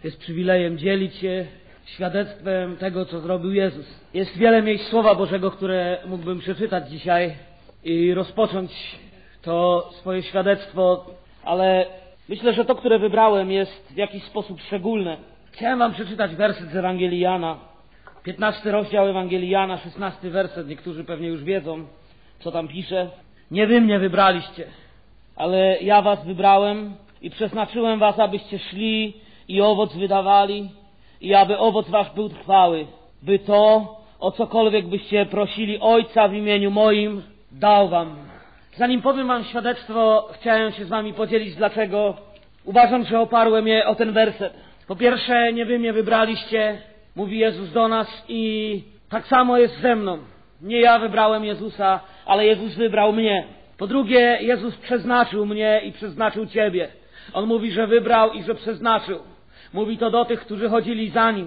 jest przywilejem dzielić się świadectwem tego, co zrobił Jezus. Jest wiele miejsc Słowa Bożego, które mógłbym przeczytać dzisiaj i rozpocząć to swoje świadectwo, ale myślę, że to, które wybrałem, jest w jakiś sposób szczególne. Chciałem wam przeczytać werset z Ewangelii Jana, 15 rozdział Ewangelii Jana, 16 werset. Niektórzy pewnie już wiedzą, co tam pisze. Nie wy mnie wybraliście, ale ja was wybrałem i przeznaczyłem was, abyście szli i owoc wydawali i aby owoc wasz był trwały, by to, o cokolwiek byście prosili Ojca w imieniu moim, dał wam. Zanim powiem wam świadectwo, chciałem się z wami podzielić, dlaczego uważam, że oparłem je o ten werset. Po pierwsze, nie wy mnie wybraliście, mówi Jezus do nas, i tak samo jest ze mną. Nie ja wybrałem Jezusa, ale Jezus wybrał mnie. Po drugie, Jezus przeznaczył mnie i przeznaczył ciebie. On mówi, że wybrał i że przeznaczył. Mówi to do tych, którzy chodzili za Nim.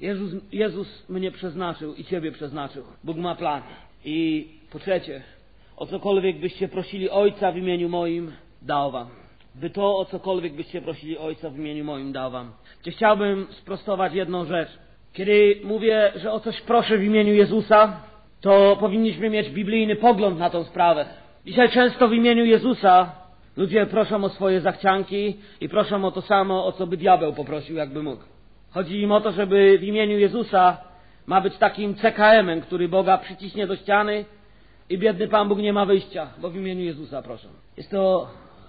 Jezus mnie przeznaczył i ciebie przeznaczył. Bóg ma plan. I po trzecie, o cokolwiek byście prosili Ojca w imieniu moim, dał wam. By to, o cokolwiek byście prosili Ojca w imieniu moim, dał wam. Chciałbym sprostować jedną rzecz. Kiedy mówię, że o coś proszę w imieniu Jezusa, to powinniśmy mieć biblijny pogląd na tą sprawę. Dzisiaj często w imieniu Jezusa ludzie proszą o swoje zachcianki i proszą o to samo, o co by diabeł poprosił, jakby mógł. Chodzi im o to, żeby w imieniu Jezusa ma być takim CKM-em, który Boga przyciśnie do ściany i biedny Pan Bóg nie ma wyjścia, bo w imieniu Jezusa proszę. Jest to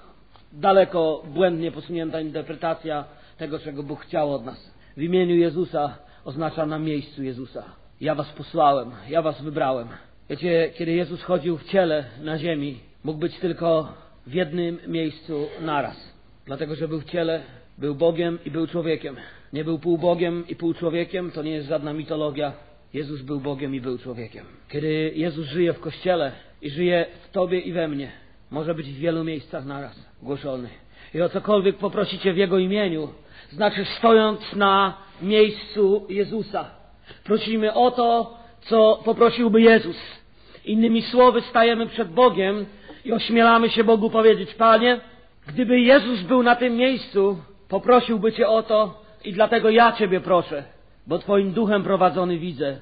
daleko błędnie posunięta interpretacja tego, czego Bóg chciał od nas. W imieniu Jezusa oznacza na miejscu Jezusa. Ja was posłałem, ja was wybrałem. Wiecie, kiedy Jezus chodził w ciele na ziemi, mógł być tylko w jednym miejscu naraz. Dlatego, że był w ciele, był Bogiem i był człowiekiem. Nie był pół Bogiem i pół człowiekiem, to nie jest żadna mitologia. Jezus był Bogiem i był człowiekiem. Kiedy Jezus żyje w Kościele i żyje w tobie i we mnie, może być w wielu miejscach naraz głoszony. I o cokolwiek poprosicie w Jego imieniu, znaczy stojąc na miejscu Jezusa. Prosimy o to, co poprosiłby Jezus. Innymi słowy, stajemy przed Bogiem i ośmielamy się Bogu powiedzieć: Panie, gdyby Jezus był na tym miejscu, poprosiłby Cię o to i dlatego ja Ciebie proszę, bo Twoim duchem prowadzony widzę,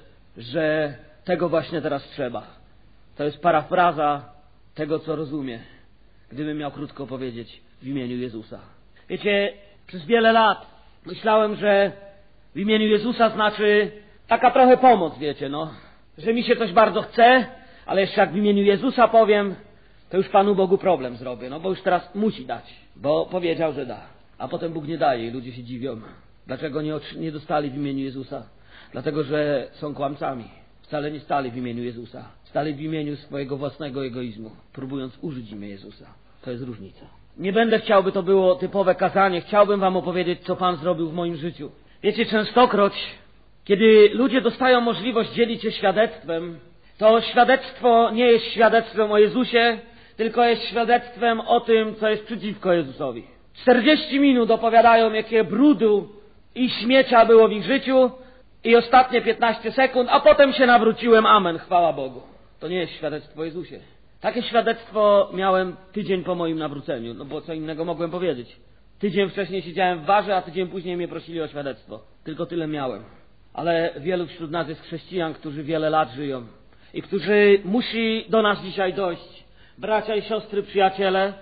że tego właśnie teraz trzeba. To jest parafraza tego, co rozumie, gdybym miał krótko powiedzieć w imieniu Jezusa. Wiecie, przez wiele lat myślałem, że w imieniu Jezusa znaczy taka trochę pomoc, wiecie, że mi się coś bardzo chce, ale jeszcze jak w imieniu Jezusa powiem, to już Panu Bogu problem zrobię, bo już teraz musi dać, bo powiedział, że da. A potem Bóg nie daje i ludzie się dziwią. Dlaczego nie dostali w imieniu Jezusa? Dlatego, że są kłamcami. Wcale nie stali w imieniu Jezusa. Stali w imieniu swojego własnego egoizmu, próbując użyć imię Jezusa. To jest różnica. Nie będę chciał, by to było typowe kazanie. Chciałbym wam opowiedzieć, co Pan zrobił w moim życiu. Wiecie, częstokroć, kiedy ludzie dostają możliwość dzielić się świadectwem, to świadectwo nie jest świadectwem o Jezusie, tylko jest świadectwem o tym, co jest przeciwko Jezusowi. 40 minut opowiadają, jakie brudu i śmiecia było w ich życiu, i ostatnie 15 sekund, a potem się nawróciłem, amen, chwała Bogu. To nie jest świadectwo o Jezusie. Takie świadectwo miałem tydzień po moim nawróceniu, bo co innego mogłem powiedzieć. Tydzień wcześniej siedziałem w barze, a tydzień później mnie prosili o świadectwo. Tylko tyle miałem. Ale wielu wśród nas jest chrześcijan, którzy wiele lat żyją i którzy musi do nas dzisiaj dojść, bracia i siostry, przyjaciele,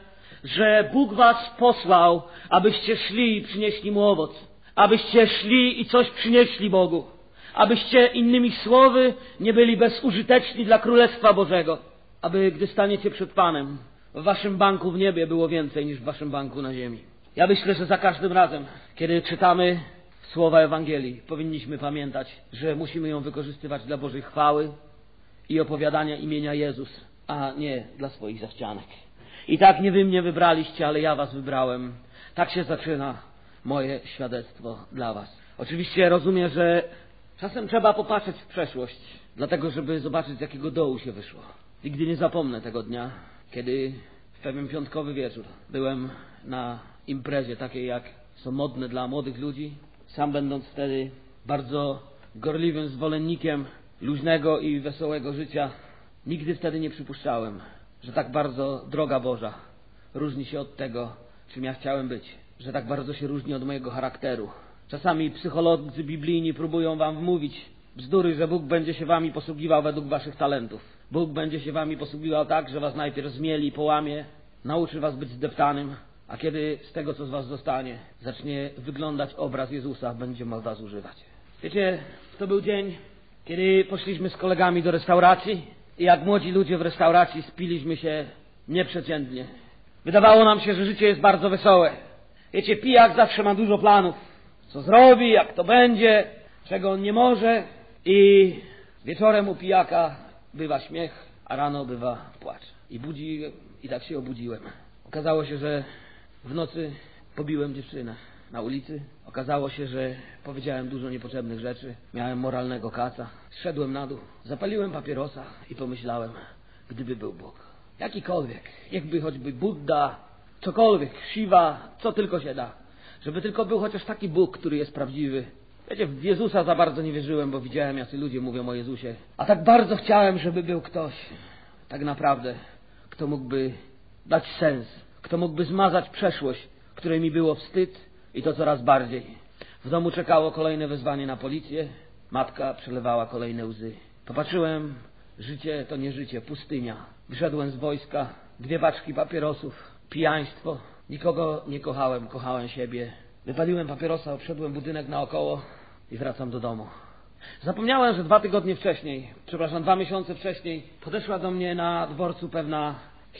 że Bóg was posłał, abyście szli i przynieśli Mu owoc. Abyście szli i coś przynieśli Bogu. Abyście, innymi słowy, nie byli bezużyteczni dla Królestwa Bożego. Aby, gdy staniecie przed Panem, w waszym banku w niebie było więcej niż w waszym banku na ziemi. Ja myślę, że za każdym razem, kiedy czytamy słowa Ewangelii, powinniśmy pamiętać, że musimy ją wykorzystywać dla Bożej chwały i opowiadania imienia Jezus, a nie dla swoich zachcianek. I tak nie wy mnie wybraliście, ale ja was wybrałem. Tak się zaczyna moje świadectwo dla was. Oczywiście rozumiem, że czasem trzeba popatrzeć w przeszłość, dlatego żeby zobaczyć, z jakiego dołu się wyszło. Nigdy nie zapomnę tego dnia, kiedy w pewien piątkowy wieczór byłem na imprezie takiej, jak są modne dla młodych ludzi. Sam będąc wtedy bardzo gorliwym zwolennikiem luźnego i wesołego życia, nigdy wtedy nie przypuszczałem, że tak bardzo droga Boża różni się od tego, czym ja chciałem być. Że tak bardzo się różni od mojego charakteru. Czasami psycholodzy biblijni próbują wam wmówić bzdury, że Bóg będzie się wami posługiwał według waszych talentów. Bóg będzie się wami posługiwał tak, że was najpierw zmieli, połamie, nauczy was być zdeptanym, a kiedy z tego, co z was zostanie, zacznie wyglądać obraz Jezusa, będzie was używać. Wiecie, to był dzień, kiedy poszliśmy z kolegami do restauracji i jak młodzi ludzie w restauracji spiliśmy się nieprzeciętnie. Wydawało nam się, że życie jest bardzo wesołe. Wiecie, pijak zawsze ma dużo planów. Co zrobi, jak to będzie, czego on nie może. I wieczorem u pijaka bywa śmiech, a rano bywa płacz. I tak się obudziłem. Okazało się, że w nocy pobiłem dziewczynę na ulicy. Okazało się, że powiedziałem dużo niepotrzebnych rzeczy. Miałem moralnego kaca. Zszedłem na dół, zapaliłem papierosa i pomyślałem, gdyby był Bóg. Jakikolwiek, jakby choćby Budda, cokolwiek, Shiva, co tylko się da. Żeby tylko był chociaż taki Bóg, który jest prawdziwy. Wiecie, w Jezusa za bardzo nie wierzyłem, bo widziałem, jacy ludzie mówią o Jezusie. A tak bardzo chciałem, żeby był ktoś, tak naprawdę, kto mógłby dać sens, kto mógłby zmazać przeszłość, której mi było wstyd i to coraz bardziej. W domu czekało kolejne wezwanie na policję, matka przelewała kolejne łzy. Popatrzyłem, życie to nie życie, pustynia. Wyszedłem z wojska, 2 paczki papierosów, pijaństwo. Nikogo nie kochałem, kochałem siebie. Wypaliłem papierosa, obszedłem budynek naokoło i wracam do domu. Zapomniałem, że 2 miesiące wcześniej podeszła do mnie na dworcu pewna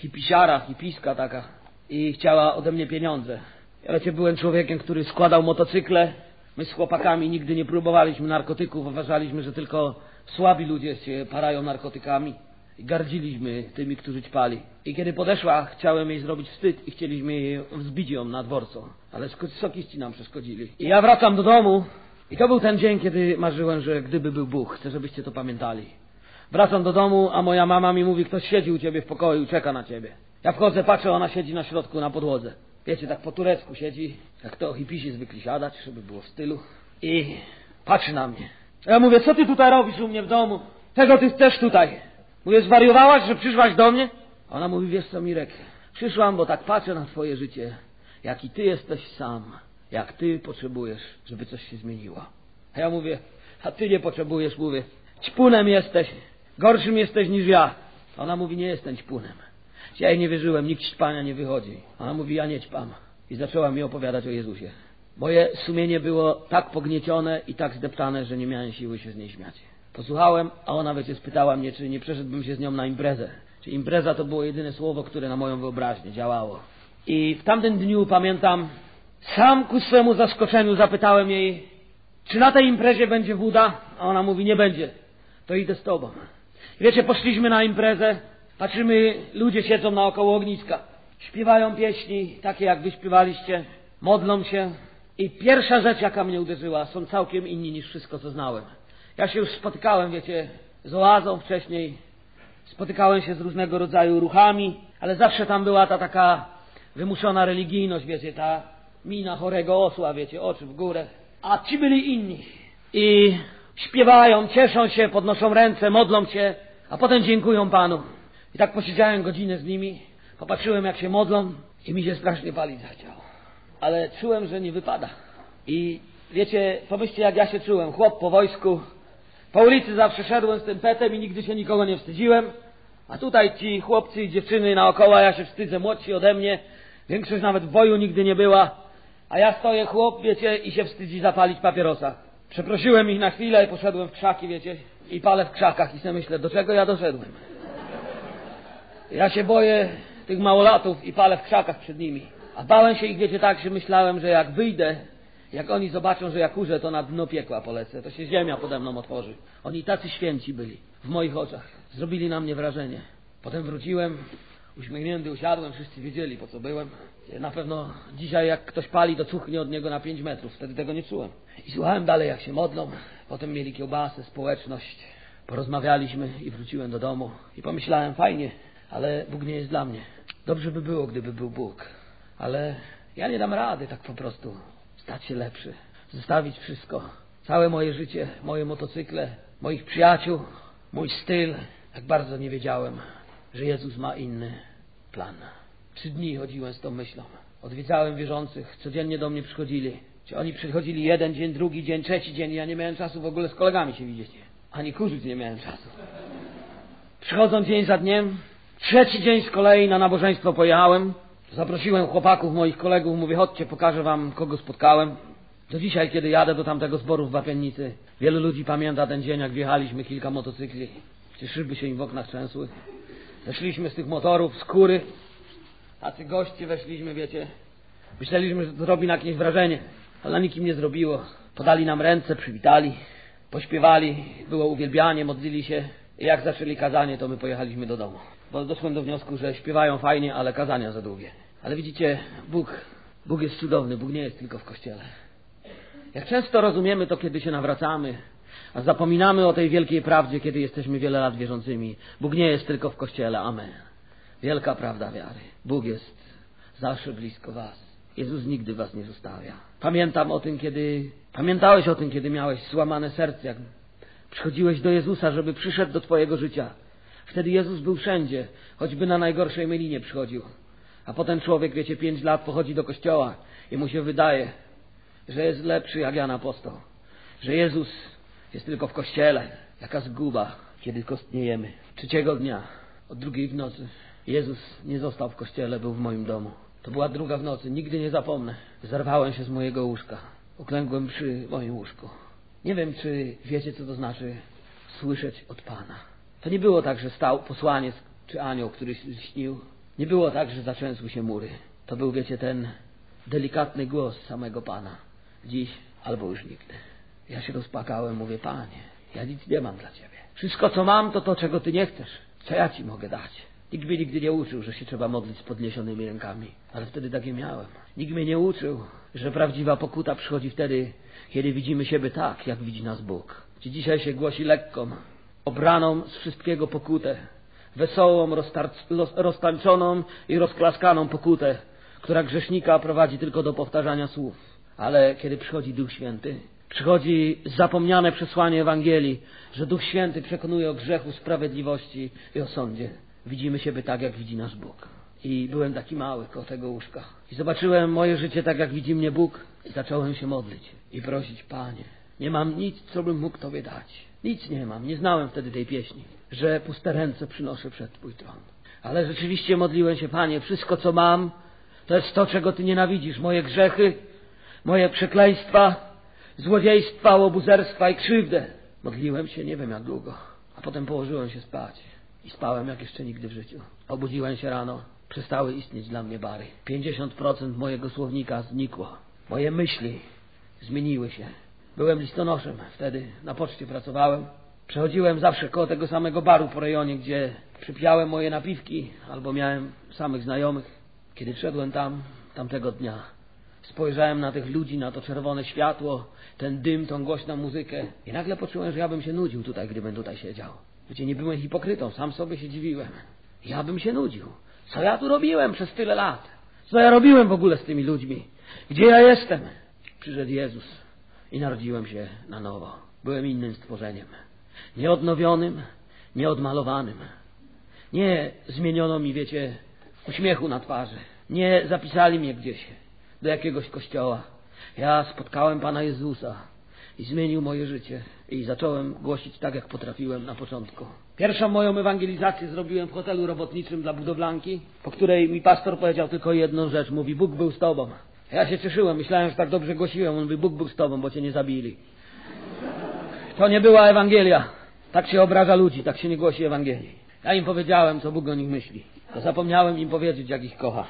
hipiska taka i chciała ode mnie pieniądze. Ja wiecie, byłem człowiekiem, który składał motocykle. My z chłopakami nigdy nie próbowaliśmy narkotyków, uważaliśmy, że tylko słabi ludzie się parają narkotykami i gardziliśmy tymi, którzy ćpali. I kiedy podeszła, chciałem jej zrobić wstyd i chcieliśmy jej wzbić ją na dworcu, ale sokiści nam przeszkodzili. I ja wracam do domu i to był ten dzień, kiedy marzyłem, że gdyby był Bóg, chcę, żebyście to pamiętali. Wracam do domu, a moja mama mi mówi, ktoś siedzi u ciebie w pokoju, czeka na ciebie. Ja wchodzę, patrzę, ona siedzi na środku, na podłodze. Wiecie, tak po turecku siedzi, jak to hipisi zwykli siadać, żeby było w stylu. I patrzy na mnie. Ja mówię, co ty tutaj robisz u mnie w domu? Czego ty chcesz tutaj? Mówię, zwariowałaś, że przyszłaś do mnie? Ona mówi, wiesz co, Mirek, przyszłam, bo tak patrzę na twoje życie, jaki ty jesteś sam, jak ty potrzebujesz, żeby coś się zmieniło. A ja mówię, a ty nie potrzebujesz, mówię, ćpunem jesteś, gorszym jesteś niż ja. Ona mówi, nie jestem ćpunem. Ja jej nie wierzyłem, nikt ćpania nie wychodzi. Ona mówi, ja nie ćpam. I zaczęła mi opowiadać o Jezusie. Moje sumienie było tak pogniecione i tak zdeptane, że nie miałem siły się z niej śmiać. Posłuchałem, a ona, wiecie, spytała mnie, czy nie przeszedłbym się z nią na imprezę. Czy impreza to było jedyne słowo, które na moją wyobraźnię działało. I w tamtym dniu, pamiętam, sam ku swemu zaskoczeniu zapytałem jej, czy na tej imprezie będzie woda? A ona mówi, nie będzie. To idę z tobą. I wiecie, poszliśmy na imprezę, patrzymy, ludzie siedzą naokoło ogniska. Śpiewają pieśni, takie jak wy śpiewaliście, modlą się. I pierwsza rzecz, jaka mnie uderzyła, są całkiem inni niż wszystko, co znałem. Ja się już spotykałem, wiecie, z oazą wcześniej, spotykałem się z różnego rodzaju ruchami, ale zawsze tam była ta taka wymuszona religijność, wiecie, ta mina chorego osła, wiecie, oczy w górę. A ci byli inni. I śpiewają, cieszą się, podnoszą ręce, modlą się, a potem dziękują Panu. I tak posiedziałem godzinę z nimi, popatrzyłem, jak się modlą i mi się strasznie palić zachciało. Ale czułem, że nie wypada. I wiecie, pomyślcie, jak ja się czułem. Chłop po wojsku, po ulicy zawsze szedłem z tym petem i nigdy się nikogo nie wstydziłem. A tutaj ci chłopcy i dziewczyny naokoło, ja się wstydzę, młodsi ode mnie. Większość nawet w boju nigdy nie była. A ja stoję, chłop, wiecie, i się wstydzi zapalić papierosa. Przeprosiłem ich na chwilę i poszedłem w krzaki, wiecie, i palę w krzakach i sobie myślę, do czego ja doszedłem. Ja się boję tych małolatów i palę w krzakach przed nimi. A bałem się ich, wiecie, tak, że myślałem, że jak wyjdę, jak oni zobaczą, że ja kurzę, to na dno piekła polecę, to się ziemia pode mną otworzy. Oni tacy święci byli w moich oczach. Zrobili na mnie wrażenie. Potem wróciłem, uśmiechnięty usiadłem, wszyscy wiedzieli, po co byłem. Na pewno dzisiaj, jak ktoś pali, to cuchnie od niego na 5 metrów. Wtedy tego nie czułem. I słuchałem dalej, jak się modlą. Potem mieli kiełbasę, społeczność. Porozmawialiśmy i wróciłem do domu. I pomyślałem, fajnie, ale Bóg nie jest dla mnie. Dobrze by było, gdyby był Bóg. Ale ja nie dam rady tak po prostu stać się lepszy. Zostawić wszystko. Całe moje życie, moje motocykle, moich przyjaciół, mój styl. Tak bardzo nie wiedziałem, że Jezus ma inny plan. 3 dni chodziłem z tą myślą. Odwiedzałem wierzących, codziennie do mnie przychodzili. Czy oni przychodzili jeden dzień, drugi dzień, trzeci dzień, ja nie miałem czasu w ogóle z kolegami się widzieć. Ani kurzyć nie miałem czasu. Przychodzą dzień za dniem, trzeci dzień z kolei na nabożeństwo pojechałem. Zaprosiłem chłopaków, moich kolegów, mówię, chodźcie, pokażę wam, kogo spotkałem. Do dzisiaj, kiedy jadę do tamtego zboru w Wapiennicy, wielu ludzi pamięta ten dzień, jak wjechaliśmy kilka motocykli. Przecież szyby się im w oknach trzęsły. Zeszliśmy z tych motorów, z kury. Tacy goście weszliśmy, wiecie. Myśleliśmy, że to zrobi na jakieś wrażenie, ale na nikim nie zrobiło. Podali nam ręce, przywitali, pośpiewali, było uwielbianie, modlili się. I jak zaczęli kazanie, to my pojechaliśmy do domu. Bo doszłem do wniosku, że śpiewają fajnie, ale kazania za długie. Ale widzicie, Bóg jest cudowny, Bóg nie jest tylko w kościele. Jak często rozumiemy to, kiedy się nawracamy, a zapominamy o tej wielkiej prawdzie, kiedy jesteśmy wiele lat wierzącymi. Bóg nie jest tylko w kościele, amen. Wielka prawda wiary. Bóg jest zawsze blisko was. Jezus nigdy was nie zostawia. Pamiętałeś o tym, kiedy miałeś złamane serce, jak przychodziłeś do Jezusa, żeby przyszedł do twojego życia. Wtedy Jezus był wszędzie, choćby na najgorszej mylinie przychodził. A potem człowiek, wiecie, 5 lat pochodzi do kościoła i mu się wydaje, że jest lepszy jak Jan Apostoł. Że Jezus jest tylko w kościele. Jaka zguba, kiedy kostniejemy. 3 dnia, o 2 w nocy, Jezus nie został w kościele, był w moim domu. To była 2 w nocy, nigdy nie zapomnę. Zerwałem się z mojego łóżka. Uklękłem przy moim łóżku. Nie wiem, czy wiecie, co to znaczy słyszeć od Pana. To nie było tak, że stał posłaniec czy anioł, który śnił. Nie było tak, że zatrzęsły się mury. To był, wiecie, ten delikatny głos samego Pana. Dziś albo już nigdy. Ja się rozpłakałem, mówię, Panie, ja nic nie mam dla Ciebie. Wszystko, co mam, to to, czego Ty nie chcesz. Co ja Ci mogę dać? Nikt mnie nigdy nie uczył, że się trzeba modlić z podniesionymi rękami. Ale wtedy takie miałem. Nikt mnie nie uczył, że prawdziwa pokuta przychodzi wtedy, kiedy widzimy siebie tak, jak widzi nas Bóg. Ci dzisiaj się głosi lekką, obraną z wszystkiego pokutę. Wesołą, roztańczoną i rozklaskaną pokutę, która grzesznika prowadzi tylko do powtarzania słów. Ale kiedy przychodzi Duch Święty, przychodzi zapomniane przesłanie Ewangelii, że Duch Święty przekonuje o grzechu, sprawiedliwości i o sądzie. Widzimy siebie tak, jak widzi nas Bóg. I byłem taki mały koło tego łóżka. I zobaczyłem moje życie tak, jak widzi mnie Bóg. I zacząłem się modlić i prosić, Panie, nie mam nic, co bym mógł Tobie dać. Nic nie mam. Nie znałem wtedy tej pieśni, że puste ręce przynoszę przed Twój tron. Ale rzeczywiście modliłem się, Panie, wszystko, co mam, to jest to, czego Ty nienawidzisz. Moje grzechy, moje przekleństwa, złodziejstwa, łobuzerstwa i krzywdę. Modliłem się nie wiem jak długo, a potem położyłem się spać. I spałem jak jeszcze nigdy w życiu. Obudziłem się rano. Przestały istnieć dla mnie bary. 50% mojego słownika znikło. Moje myśli zmieniły się. Byłem listonoszem. Wtedy na poczcie pracowałem. Przechodziłem zawsze koło tego samego baru po rejonie, gdzie przypijałem moje napiwki albo miałem samych znajomych. Kiedy szedłem tamtego dnia, spojrzałem na tych ludzi, na to czerwone światło, ten dym, tą głośną muzykę i nagle poczułem, że ja bym się nudził tutaj, gdybym tutaj siedział. Wiecie, nie byłem hipokrytą, sam sobie się dziwiłem. Ja bym się nudził. Co ja tu robiłem przez tyle lat? Co ja robiłem w ogóle z tymi ludźmi? Gdzie ja jestem? Przyszedł Jezus i narodziłem się na nowo. Byłem innym stworzeniem. Nie odnowionym, nie odmalowanym. Nie zmieniono mi, wiecie, uśmiechu na twarzy. Nie zapisali mnie gdzieś do jakiegoś kościoła. Ja spotkałem Pana Jezusa i zmienił moje życie. I zacząłem głosić tak, jak potrafiłem na początku. Pierwszą moją ewangelizację zrobiłem w hotelu robotniczym dla budowlanki, po której mi pastor powiedział tylko jedną rzecz. Mówi, Bóg był z tobą. Ja się cieszyłem, myślałem, że tak dobrze głosiłem. On mówi, Bóg był z tobą, bo cię nie zabili. To nie była Ewangelia. Tak się obraża ludzi, tak się nie głosi Ewangelii. Ja im powiedziałem, co Bóg o nich myśli. To zapomniałem im powiedzieć, jak ich kocha.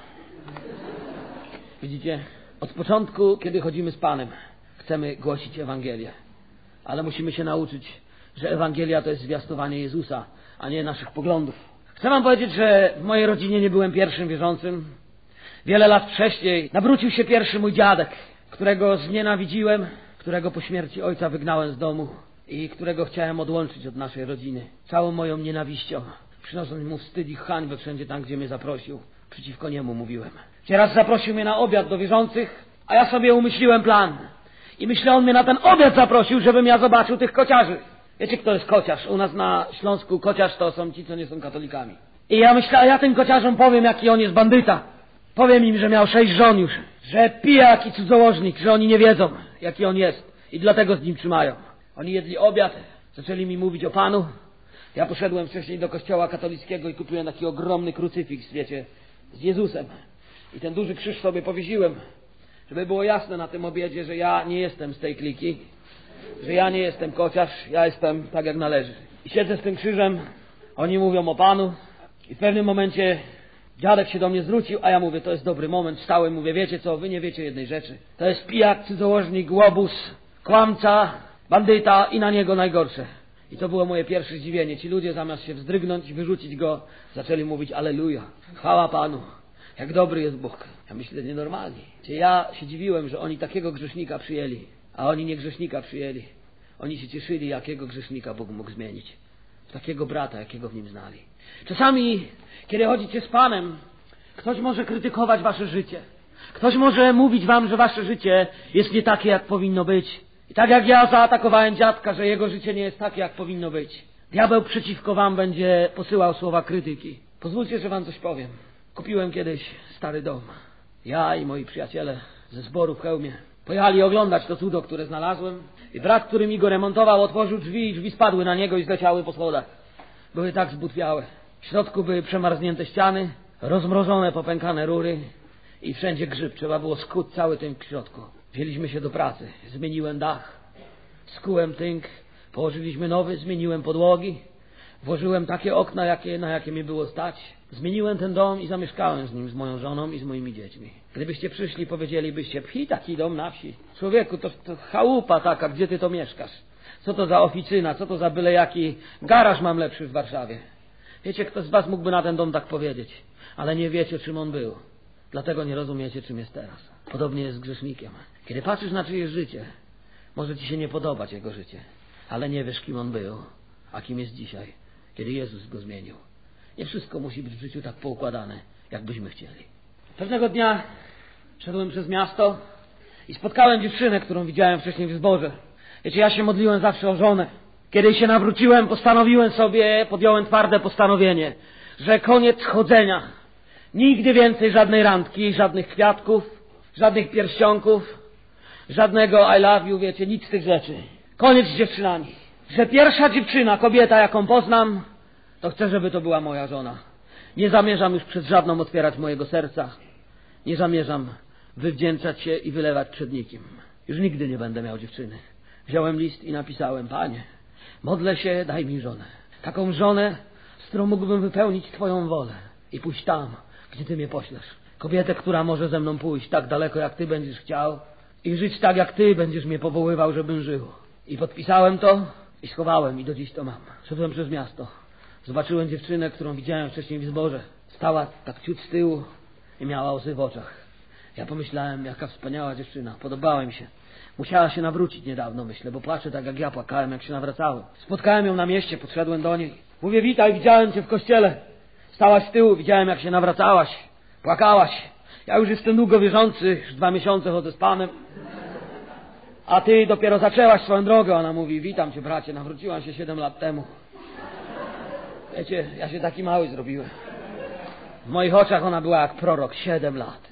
Widzicie, od początku, kiedy chodzimy z Panem, chcemy głosić Ewangelię. Ale musimy się nauczyć, że Ewangelia to jest zwiastowanie Jezusa, a nie naszych poglądów. Chcę wam powiedzieć, że w mojej rodzinie nie byłem pierwszym wierzącym. Wiele lat wcześniej nawrócił się pierwszy mój dziadek, którego znienawidziłem, którego po śmierci ojca wygnałem z domu i którego chciałem odłączyć od naszej rodziny. Całą moją nienawiścią, przynosząc mu wstyd i hańbę wszędzie tam, gdzie mnie zaprosił. Przeciwko niemu mówiłem. Raz zaprosił mnie na obiad do wierzących, a ja sobie umyśliłem plan. I myślę, on mnie na ten obiad zaprosił, żebym ja zobaczył tych kociarzy. Wiecie, kto jest kociarz? U nas na Śląsku kociarz to są ci, co nie są katolikami. I ja myślę, a ja tym kociarzom powiem, jaki on jest bandyta. Powiem im, że miał 6 żon już, że pijak i cudzołożnik, że oni nie wiedzą, jaki on jest i dlatego z nim trzymają. Oni jedli obiad, zaczęli mi mówić o Panu. Ja poszedłem wcześniej do kościoła katolickiego i kupiłem taki ogromny krucyfiks, wiecie, z Jezusem. I ten duży krzyż sobie powiesiłem, żeby było jasne na tym obiedzie, że ja nie jestem z tej kliki, że ja nie jestem kociarz, ja jestem tak jak należy. I siedzę z tym krzyżem, oni mówią o Panu i w pewnym momencie dziadek się do mnie zwrócił, a ja mówię, to jest dobry moment, wstałem, mówię, wiecie co, wy nie wiecie jednej rzeczy. To jest pijak, cudzołożnik, łobuz, kłamca, bandyta i na niego najgorsze. I to było moje pierwsze zdziwienie. Ci ludzie zamiast się wzdrygnąć i wyrzucić go, zaczęli mówić Alleluja, chwała Panu, jak dobry jest Bóg. Ja myślę, nienormalni. Ja się dziwiłem, że oni takiego grzesznika przyjęli, a oni nie grzesznika przyjęli. Oni się cieszyli, jakiego grzesznika Bóg mógł zmienić. W takiego brata, jakiego w nim znali. Czasami, kiedy chodzicie z Panem, ktoś może krytykować wasze życie. Ktoś może mówić wam, że wasze życie jest nie takie, jak powinno być. I tak jak ja zaatakowałem dziadka, że jego życie nie jest takie, jak powinno być. Diabeł przeciwko wam będzie posyłał słowa krytyki. Pozwólcie, że wam coś powiem. Kupiłem kiedyś stary dom. Ja i moi przyjaciele ze zboru w Chełmie pojechali oglądać to cudo, które znalazłem. I brat, który mi go remontował, otworzył drzwi i drzwi spadły na niego i zleciały po schodach. Były tak zbutwiałe. W środku były przemarznięte ściany, rozmrożone, popękane rury i wszędzie grzyb. Trzeba było skuć cały tym w środku. Wzięliśmy się do pracy. Zmieniłem dach, skułem tynk, położyliśmy nowy, zmieniłem podłogi, włożyłem takie okna, na jakie mi było stać. Zmieniłem ten dom i zamieszkałem z nim, z moją żoną i z moimi dziećmi. Gdybyście przyszli, powiedzielibyście, pchi, taki dom na wsi. Człowieku, to chałupa taka, gdzie ty to mieszkasz? Co to za oficyna, co to za byle jaki garaż mam lepszy w Warszawie? Wiecie, kto z was mógłby na ten dom tak powiedzieć, ale nie wiecie, czym on był. Dlatego nie rozumiecie, czym jest teraz. Podobnie jest z grzesznikiem. Kiedy patrzysz na czyjeś życie, może ci się nie podobać jego życie, ale nie wiesz, kim on był, a kim jest dzisiaj, kiedy Jezus go zmienił. Nie wszystko musi być w życiu tak poukładane, jak byśmy chcieli. Pewnego dnia szedłem przez miasto i spotkałem dziewczynę, którą widziałem wcześniej w zborze. Wiecie, ja się modliłem zawsze o żonę. Kiedy się nawróciłem, podjąłem twarde postanowienie, że koniec chodzenia. Nigdy więcej żadnej randki, żadnych kwiatków, żadnych pierścionków, żadnego I love you, wiecie, nic z tych rzeczy. Koniec z dziewczynami. Że pierwsza dziewczyna, kobieta, jaką poznam, to chcę, żeby to była moja żona. Nie zamierzam już przed żadną otwierać mojego serca. Nie zamierzam wywdzięczać się i wylewać przed nikim. Już nigdy nie będę miał dziewczyny. Wziąłem list i napisałem, Panie, modlę się, daj mi żonę. Taką żonę, z którą mógłbym wypełnić Twoją wolę i pójść tam, gdzie Ty mnie poślesz. Kobietę, która może ze mną pójść tak daleko, jak Ty będziesz chciał i żyć tak, jak Ty będziesz mnie powoływał, żebym żył. I podpisałem to i schowałem i do dziś to mam. Szedłem przez miasto. Zobaczyłem dziewczynę, którą widziałem wcześniej w zborze. Stała tak ciut z tyłu i miała łzy w oczach. Ja pomyślałem, jaka wspaniała dziewczyna. Podobała mi się. Musiała się nawrócić niedawno, myślę, bo płacze tak jak ja płakałem, jak się nawracałem. Spotkałem ją na mieście, podszedłem do niej. Mówię, witaj, widziałem Cię w kościele. Stałaś z tyłu, widziałem, jak się nawracałaś. Płakałaś. Ja już jestem długo wierzący, już 2 miesiące chodzę z Panem. A Ty dopiero zaczęłaś swoją drogę. Ona mówi, witam Cię, bracie, nawróciłam się 7 lat temu. Wiecie, ja się taki mały zrobiłem. W moich oczach ona była jak prorok, 7 lat.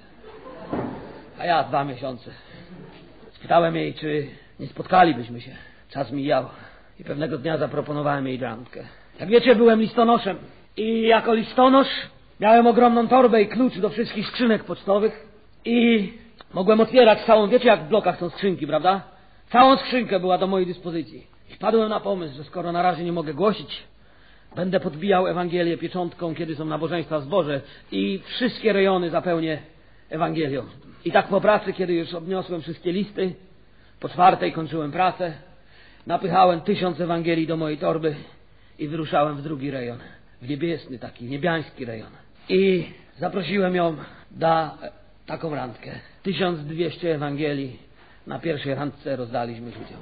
A ja 2 miesiące. Spytałem jej, czy nie spotkalibyśmy się. Czas mijał i pewnego dnia zaproponowałem jej randkę. Jak wiecie, byłem listonoszem i jako listonosz miałem ogromną torbę i klucz do wszystkich skrzynek pocztowych i mogłem otwierać całą, wiecie jak w blokach są skrzynki, prawda? Całą skrzynkę była do mojej dyspozycji. I wpadłem na pomysł, że skoro na razie nie mogę głosić, będę podbijał Ewangelię pieczątką, kiedy są nabożeństwa w zborze i wszystkie rejony zapełnię Ewangelią. I tak po pracy, kiedy już obniosłem wszystkie listy, po 4:00 kończyłem pracę, napychałem 1000 Ewangelii do mojej torby i wyruszałem w drugi rejon, w niebiesny taki, niebiański rejon. I zaprosiłem ją na taką randkę. 1200 Ewangelii na pierwszej randce rozdaliśmy ludziom.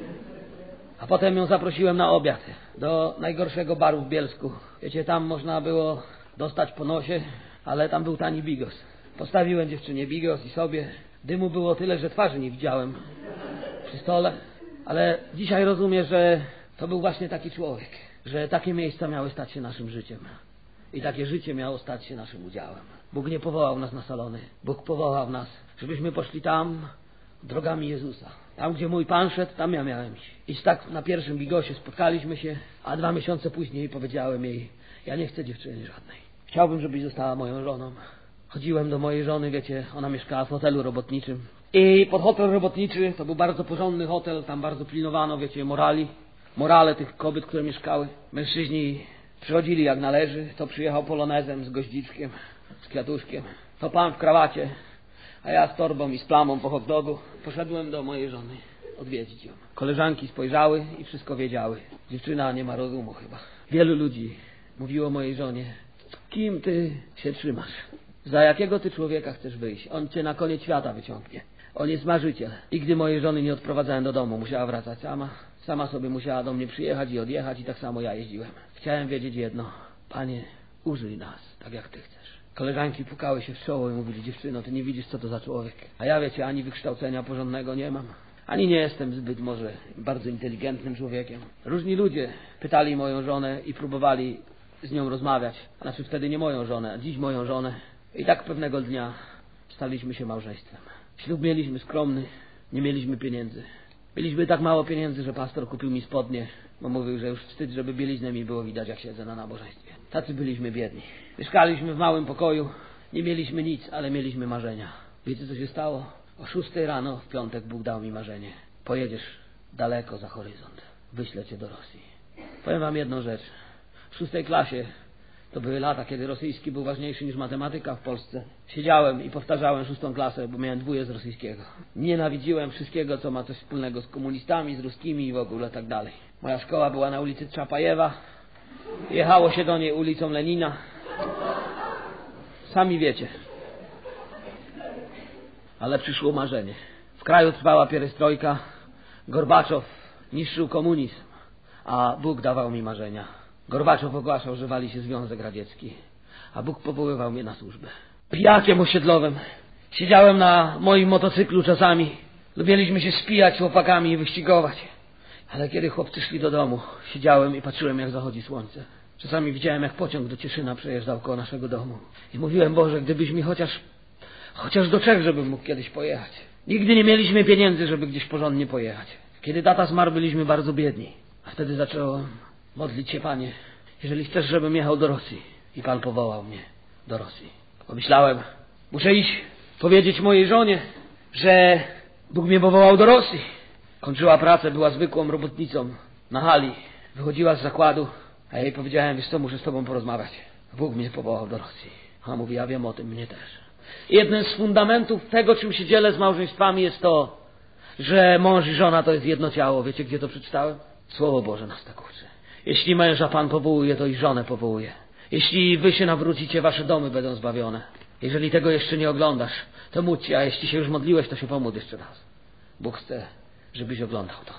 A potem ją zaprosiłem na obiad do najgorszego baru w Bielsku. Wiecie, tam można było dostać po nosie, ale tam był tani bigos. Postawiłem dziewczynie bigos i sobie. Dymu było tyle, że twarzy nie widziałem przy stole. Ale dzisiaj rozumiem, że to był właśnie taki człowiek, że takie miejsca miały stać się naszym życiem. I takie życie miało stać się naszym udziałem. Bóg nie powołał nas na salony. Bóg powołał nas, żebyśmy poszli tam drogami Jezusa. Tam, gdzie mój Pan szedł, tam ja miałem iść. I tak na pierwszym bigosie spotkaliśmy się, a 2 miesiące później powiedziałem jej, ja nie chcę dziewczyny żadnej. Chciałbym, żebyś została moją żoną. Chodziłem do mojej żony, wiecie, ona mieszkała w hotelu robotniczym. I pod hotel robotniczy, to był bardzo porządny hotel, tam bardzo pilnowano, wiecie, morale tych kobiet, które mieszkały. Mężczyźni przychodzili jak należy, to przyjechał polonezem z goździczkiem, z kwiatuszkiem, to pan w krawacie, a ja z torbą i z plamą po hot dogu. Poszedłem do mojej żony odwiedzić ją. Koleżanki spojrzały i wszystko wiedziały. Dziewczyna nie ma rozumu chyba. Wielu ludzi mówiło mojej żonie, kim ty się trzymasz? Za jakiego ty człowieka chcesz wyjść? On cię na koniec świata wyciągnie. On jest marzyciel. I gdy mojej żony nie odprowadzałem do domu, musiała wracać sama. Sama sobie musiała do mnie przyjechać i odjechać i tak samo ja jeździłem. Chciałem wiedzieć jedno. Panie, użyj nas, tak jak ty chcesz. Koleżanki pukały się w czoło i mówili, dziewczyno, ty nie widzisz, co to za człowiek. A ja, wiecie, ani wykształcenia porządnego nie mam. Ani nie jestem zbyt może bardzo inteligentnym człowiekiem. Różni ludzie pytali moją żonę i próbowali z nią rozmawiać. Znaczy wtedy nie moją żonę, a dziś moją żonę. I tak pewnego dnia staliśmy się małżeństwem. Ślub mieliśmy skromny, nie mieliśmy pieniędzy. Mieliśmy tak mało pieniędzy, że pastor kupił mi spodnie, bo mówił, że już wstyd, żeby bieliznę mi było widać, jak siedzę na nabożeństwie. Tacy byliśmy biedni. Mieszkaliśmy w małym pokoju, nie mieliśmy nic, ale mieliśmy marzenia. Wiecie, co się stało? O 6 rano w piątek Bóg dał mi marzenie. Pojedziesz daleko za horyzont. Wyślę cię do Rosji. Powiem wam jedną rzecz. W 6 klasie to były lata, kiedy rosyjski był ważniejszy niż matematyka w Polsce. Siedziałem i powtarzałem 6 klasę, bo miałem 2 z rosyjskiego. Nienawidziłem wszystkiego, co ma coś wspólnego z komunistami, z ruskimi i w ogóle tak dalej. Moja szkoła była na ulicy Czapajewa. Jechało się do niej ulicą Lenina. Sami wiecie. Ale przyszło marzenie. W kraju trwała pierestrojka. Gorbaczow niszczył komunizm, a Bóg dawał mi marzenia. Gorbaczow ogłaszał, że wali się Związek Radziecki, a Bóg powoływał mnie na służbę. Pijakiem osiedlowym. Siedziałem na moim motocyklu czasami. Lubiliśmy się spijać chłopakami i wyścigować. Ale kiedy chłopcy szli do domu, siedziałem i patrzyłem, jak zachodzi słońce. Czasami widziałem, jak pociąg do Cieszyna przejeżdżał koło naszego domu. I mówiłem, Boże, gdybyś mi chociaż do Czech, żebym mógł kiedyś pojechać. Nigdy nie mieliśmy pieniędzy, żeby gdzieś porządnie pojechać. Kiedy tata zmarł, byliśmy bardzo biedni. A wtedy zacząłem modlić się, Panie, jeżeli chcesz, żebym jechał do Rosji. I Pan powołał mnie do Rosji. Pomyślałem, muszę iść powiedzieć mojej żonie, że Bóg mnie powołał do Rosji. Kończyła pracę, była zwykłą robotnicą na hali. Wychodziła z zakładu, a ja jej powiedziałem, wiesz co, muszę z tobą porozmawiać. Bóg mnie powołał do Rosji. A mówi, ja wiem o tym, mnie też. Jednym z fundamentów tego, czym się dzielę z małżeństwami, jest to, że mąż i żona to jest jedno ciało. Wiecie, gdzie to przeczytałem? Słowo Boże nas tak uczy. Jeśli męża Pan powołuje, to i żonę powołuje. Jeśli wy się nawrócicie, wasze domy będą zbawione. Jeżeli tego jeszcze nie oglądasz, to módl się, a jeśli się już modliłeś, to się pomódl jeszcze raz. Bóg chce, żebyś oglądał to.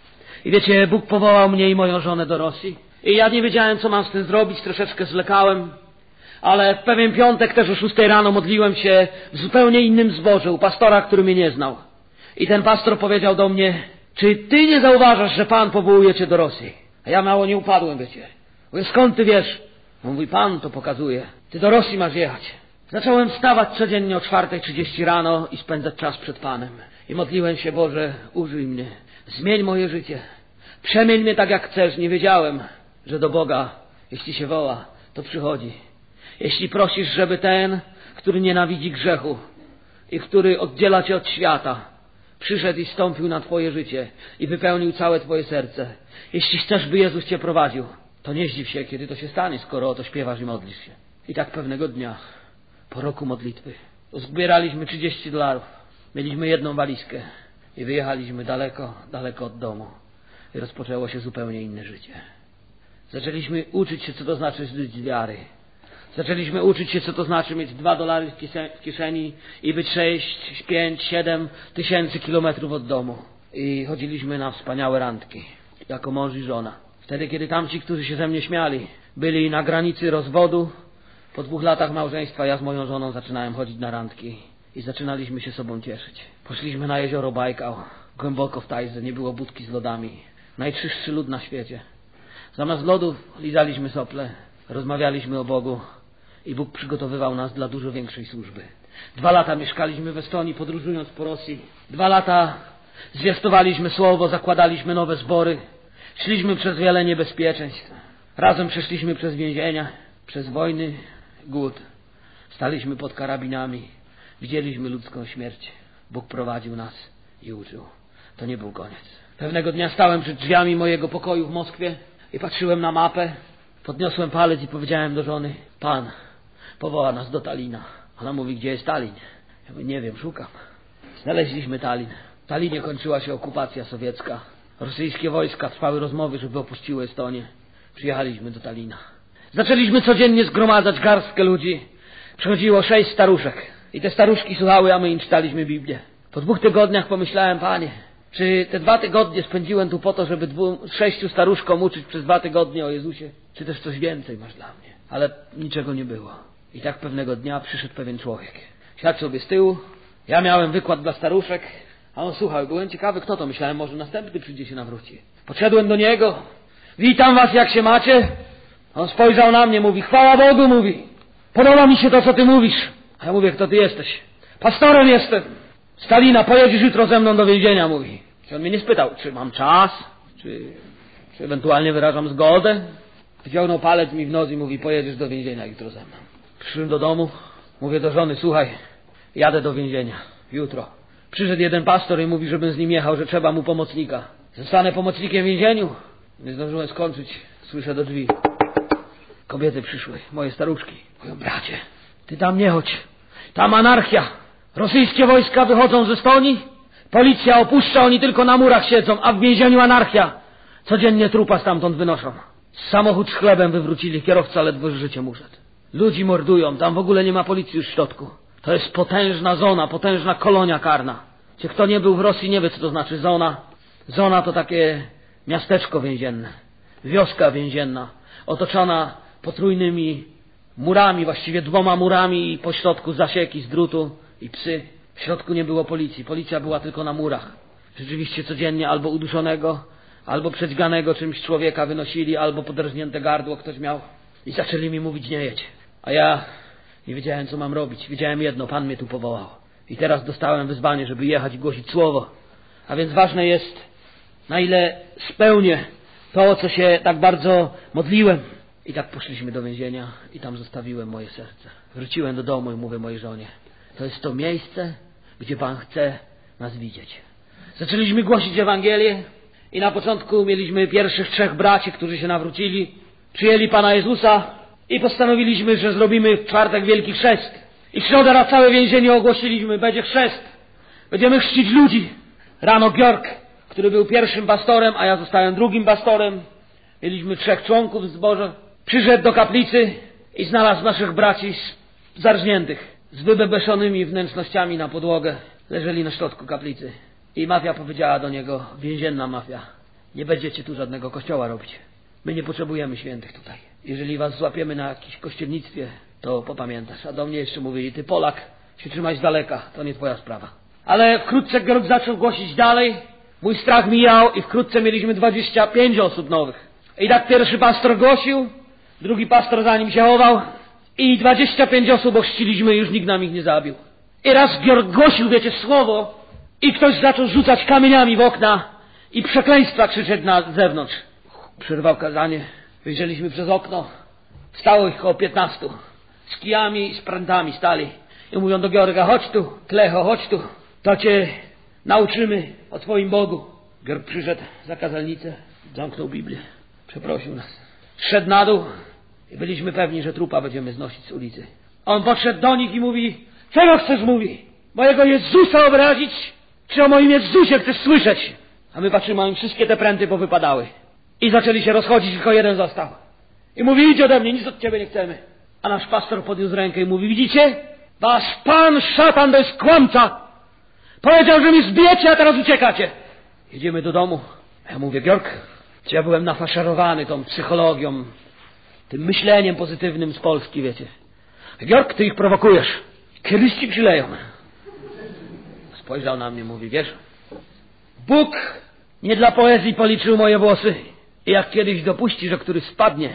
I wiecie, Bóg powołał mnie i moją żonę do Rosji. I ja nie wiedziałem, co mam z tym zrobić, troszeczkę zwlekałem. Ale w pewien piątek też o 6 rano modliłem się w zupełnie innym zborze, u pastora, który mnie nie znał. I ten pastor powiedział do mnie, czy ty nie zauważasz, że Pan powołuje cię do Rosji? A ja mało nie upadłem, wiecie. Mówię, skąd ty wiesz? On mówi, Pan to pokazuje. Ty do Rosji masz jechać. Zacząłem wstawać codziennie o 4:30 rano i spędzać czas przed Panem. I modliłem się, Boże, użyj mnie. Zmień moje życie. Przemień mnie tak, jak chcesz. Nie wiedziałem, że do Boga, jeśli się woła, to przychodzi. Jeśli prosisz, żeby ten, który nienawidzi grzechu i który oddziela cię od świata, przyszedł i stąpił na twoje życie i wypełnił całe twoje serce. Jeśli chcesz, by Jezus cię prowadził, to nie zdziw się, kiedy to się stanie, skoro o to śpiewasz i modlisz się. I tak pewnego dnia, po roku modlitwy, uzbieraliśmy $30. Mieliśmy jedną walizkę i wyjechaliśmy daleko, daleko od domu. I rozpoczęło się zupełnie inne życie. Zaczęliśmy uczyć się, co to znaczy żyć z wiary. Zaczęliśmy uczyć się, co to znaczy mieć $2 w kieszeni i być 6, 5, 7 tysięcy kilometrów od domu. I chodziliśmy na wspaniałe randki, jako mąż i żona. Wtedy, kiedy tamci, którzy się ze mnie śmiali, byli na granicy rozwodu, po 2 latach małżeństwa ja z moją żoną zaczynałem chodzić na randki i zaczynaliśmy się sobą cieszyć. Poszliśmy na jezioro Bajkał, głęboko w Tajdze, nie było budki z lodami. Najczystszy lód na świecie. Zamiast lodów lizaliśmy sople. Rozmawialiśmy o Bogu i Bóg przygotowywał nas dla dużo większej służby. 2 lata mieszkaliśmy w Estonii, podróżując po Rosji. 2 lata zwiastowaliśmy słowo, zakładaliśmy nowe zbory. Szliśmy przez wiele niebezpieczeństw. Razem przeszliśmy przez więzienia, przez wojny, głód. Staliśmy pod karabinami. Widzieliśmy ludzką śmierć. Bóg prowadził nas i uczył. To nie był koniec. Pewnego dnia stałem przed drzwiami mojego pokoju w Moskwie i patrzyłem na mapę. Podniosłem palec i powiedziałem do żony: Pan powoła nas do Talina. Ona mówi: gdzie jest Tallin? Ja mówię: nie wiem, szukam. Znaleźliśmy Tallin. W Tallinie kończyła się okupacja sowiecka. Rosyjskie wojska, trwały rozmowy, żeby opuściły Estonię. Przyjechaliśmy do Tallina. Zaczęliśmy codziennie zgromadzać garstkę ludzi. Przychodziło 6 staruszek. I te staruszki słuchały, a my im czytaliśmy Biblię. Po 2 tygodniach pomyślałem: Panie, czy te 2 tygodnie spędziłem tu po to, żeby 6 staruszkom uczyć przez 2 tygodnie o Jezusie? Czy też coś więcej masz dla mnie? Ale niczego nie było. I tak pewnego dnia przyszedł pewien człowiek. Siadł sobie z tyłu. Ja miałem wykład dla staruszek, a on słuchał. Byłem ciekawy, kto to. Myślałem, może następny przyjdzie, się nawróci. Podszedłem do niego. Witam was, jak się macie? On spojrzał na mnie, mówi: chwała Bogu, mówi. Podoba mi się to, co ty mówisz. A ja mówię: kto ty jesteś? Pastorem jestem. Z Tallina, pojedziesz jutro ze mną do więzienia, mówi. I on mnie nie spytał, czy mam czas, czy ewentualnie wyrażam zgodę. Wyciągnął palec mi w nos i mówi: pojedziesz do więzienia jutro ze mną. Przyszedłem do domu, mówię do żony: słuchaj, jadę do więzienia, jutro. Przyszedł jeden pastor i mówi, żebym z nim jechał, że trzeba mu pomocnika. Zostanę pomocnikiem w więzieniu. Nie zdążyłem skończyć, słyszę do drzwi. Kobiety przyszły, moje staruszki. Mówią: bracie, ty tam nie chodź, tam anarchia. Rosyjskie wojska wychodzą z Estonii, policja opuszcza, oni tylko na murach siedzą, a w więzieniu anarchia. Codziennie trupa stamtąd wynoszą. Samochód z chlebem wywrócili, kierowca ledwo z życiem uszedł. Ludzi mordują, tam w ogóle nie ma policji już w środku. To jest potężna zona, potężna kolonia karna. Czy kto nie był w Rosji, nie wie, co to znaczy zona. Zona to takie miasteczko więzienne, wioska więzienna, otoczona potrójnymi murami, właściwie 2 murami i po środku zasieki z drutu i psy. W środku nie było policji, policja była tylko na murach. Rzeczywiście codziennie albo uduszonego, albo przedźganego czymś człowieka wynosili, albo podrażnięte gardło ktoś miał. I zaczęli mi mówić: nie jedź. A ja nie wiedziałem, co mam robić. Wiedziałem jedno: Pan mnie tu powołał. I teraz dostałem wyzwanie, żeby jechać i głosić słowo. A więc ważne jest, na ile spełnię to, o co się tak bardzo modliłem. I tak poszliśmy do więzienia i tam zostawiłem moje serce. Wróciłem do domu i mówię mojej żonie: to jest to miejsce, gdzie Pan chce nas widzieć. Zaczęliśmy głosić Ewangelię i na początku mieliśmy pierwszych 3 braci, którzy się nawrócili. Przyjęli Pana Jezusa i postanowiliśmy, że zrobimy w czwartek Wielki Chrzest. I w środę na całe więzienie ogłosiliśmy: będzie chrzest. Będziemy chrzcić ludzi. Rano Georg, który był pierwszym pastorem, a ja zostałem drugim pastorem. Mieliśmy 3 członków w zborze. Przyszedł do kaplicy i znalazł naszych braci zarżniętych, z wybebeszonymi wnętrznościami na podłogę. Leżeli na środku kaplicy. I mafia powiedziała do niego, więzienna mafia: nie będziecie tu żadnego kościoła robić. My nie potrzebujemy świętych tutaj. Jeżeli was złapiemy na jakimś kościelnictwie, to popamiętasz. A do mnie jeszcze mówili: ty Polak, się trzymaj z daleka, to nie twoja sprawa. Ale wkrótce Georg zaczął głosić dalej. Mój strach mijał i wkrótce mieliśmy 25 osób nowych. I tak pierwszy pastor głosił, drugi pastor za nim się chował i 25 osób ochrzciliśmy i już nikt nam ich nie zabił. I raz Georg głosił, wiecie, słowo i ktoś zaczął rzucać kamieniami w okna i przekleństwa krzyczeć na zewnątrz. Przerwał kazanie, wyjrzeliśmy przez okno, stało ich około 15. Z kijami i z prętami stali i mówią do Georga: chodź tu, Klecho, chodź tu, to cię nauczymy o twoim Bogu. Georg przyszedł za kazalnicę, zamknął Biblię, przeprosił nas. Zszedł na dół i byliśmy pewni, że trupa będziemy znosić z ulicy. On podszedł do nich i mówi: czego chcesz, mówi? Mojego Jezusa obrazić? Czy o moim Jezusie chcesz słyszeć? A my patrzymy, a im wszystkie te pręty powypadały. I zaczęli się rozchodzić, tylko jeden został. I mówi: idź ode mnie, nic od ciebie nie chcemy. A nasz pastor podniósł rękę i mówi: widzicie? Wasz pan, szatan, to jest kłamca. Powiedział, że mi zbijecie, a teraz uciekacie. Jedziemy do domu. A ja mówię: Georg, ja byłem nafaszerowany tą psychologią, tym myśleniem pozytywnym z Polski, wiecie. Georg, ty ich prowokujesz. Kiedyś ci przyleją. Spojrzał na mnie, mówi: wiesz, Bóg nie dla poezji policzył moje włosy. I jak kiedyś dopuści, że któryś spadnie,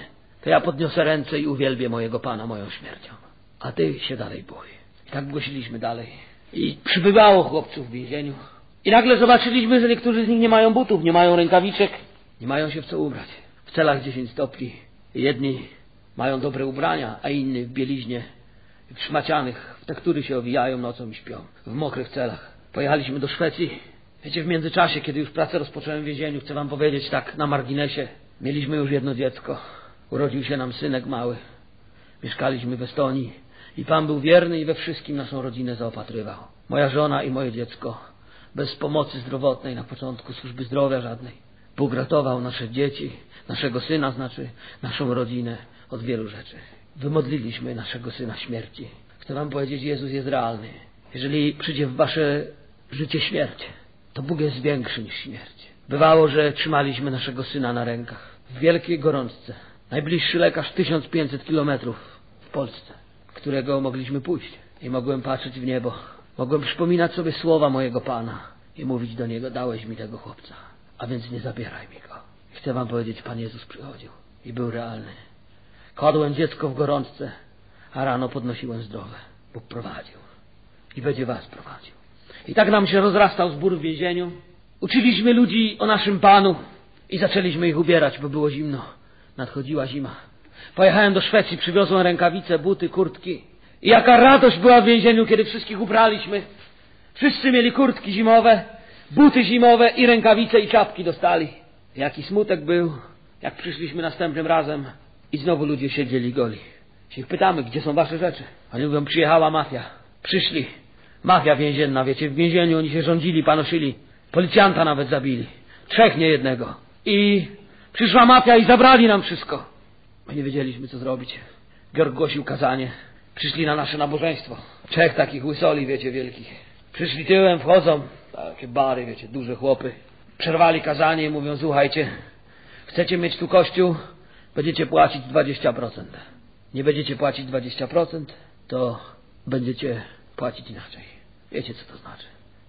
to ja podniosę ręce i uwielbię mojego Pana moją śmiercią. A ty się dalej bój. I tak głosiliśmy dalej. I przybywało chłopców w więzieniu. I nagle zobaczyliśmy, że niektórzy z nich nie mają butów, nie mają rękawiczek, nie mają się w co ubrać. W celach 10 stopni. Jedni mają dobre ubrania, a inni w bieliźnie, w szmacianych, w tektury się owijają nocą i śpią. W mokrych celach. Pojechaliśmy do Szwecji. Wiecie, w międzyczasie, kiedy już pracę rozpocząłem w więzieniu, chcę wam powiedzieć tak na marginesie, mieliśmy już jedno dziecko. Urodził się nam synek mały. Mieszkaliśmy w Estonii i Pan był wierny i we wszystkim naszą rodzinę zaopatrywał. Moja żona i moje dziecko. Bez pomocy zdrowotnej na początku, służby zdrowia żadnej. Bóg ratował nasze dzieci, naszego syna, znaczy naszą rodzinę od wielu rzeczy. Wymodliliśmy naszego syna śmierci. Chcę wam powiedzieć, Jezus jest realny. Jeżeli przyjdzie w wasze życie śmierć, to Bóg jest większy niż śmierć. Bywało, że trzymaliśmy naszego syna na rękach w wielkiej gorączce. Najbliższy lekarz 1500 kilometrów w Polsce, którego mogliśmy pójść. I mogłem patrzeć w niebo. Mogłem przypominać sobie słowa mojego Pana i mówić do Niego, dałeś mi tego chłopca, a więc nie zabieraj mi go. I chcę wam powiedzieć, Pan Jezus przychodził i był realny. Kładłem dziecko w gorączce, a rano podnosiłem zdrowe. Bóg prowadził i będzie was prowadził. I tak nam się rozrastał zbór w więzieniu. Uczyliśmy ludzi o naszym Panu i zaczęliśmy ich ubierać, bo było zimno. Nadchodziła zima. Pojechałem do Szwecji, przywiozłem rękawice, buty, kurtki. I jaka radość była w więzieniu, kiedy wszystkich ubraliśmy. Wszyscy mieli kurtki zimowe, buty zimowe i rękawice i czapki dostali. Jaki smutek był, jak przyszliśmy następnym razem i znowu ludzie siedzieli goli. Się ich pytamy, gdzie są wasze rzeczy? Oni mówią, przyjechała mafia. Przyszli. Mafia więzienna, wiecie, w więzieniu oni się rządzili, panoszyli. Policjanta nawet zabili. 3, nie jednego. I przyszła mafia i zabrali nam wszystko. My nie wiedzieliśmy, co zrobić. Georg głosił kazanie. Przyszli na nasze nabożeństwo. 3 takich łysoli, wiecie, wielkich. Przyszli tyłem, wchodzą. Takie bary, wiecie, duże chłopy. Przerwali kazanie i mówią, słuchajcie, chcecie mieć tu kościół, będziecie płacić 20%. Nie będziecie płacić 20%, to będziecie płacić inaczej. Wiecie, co to znaczy.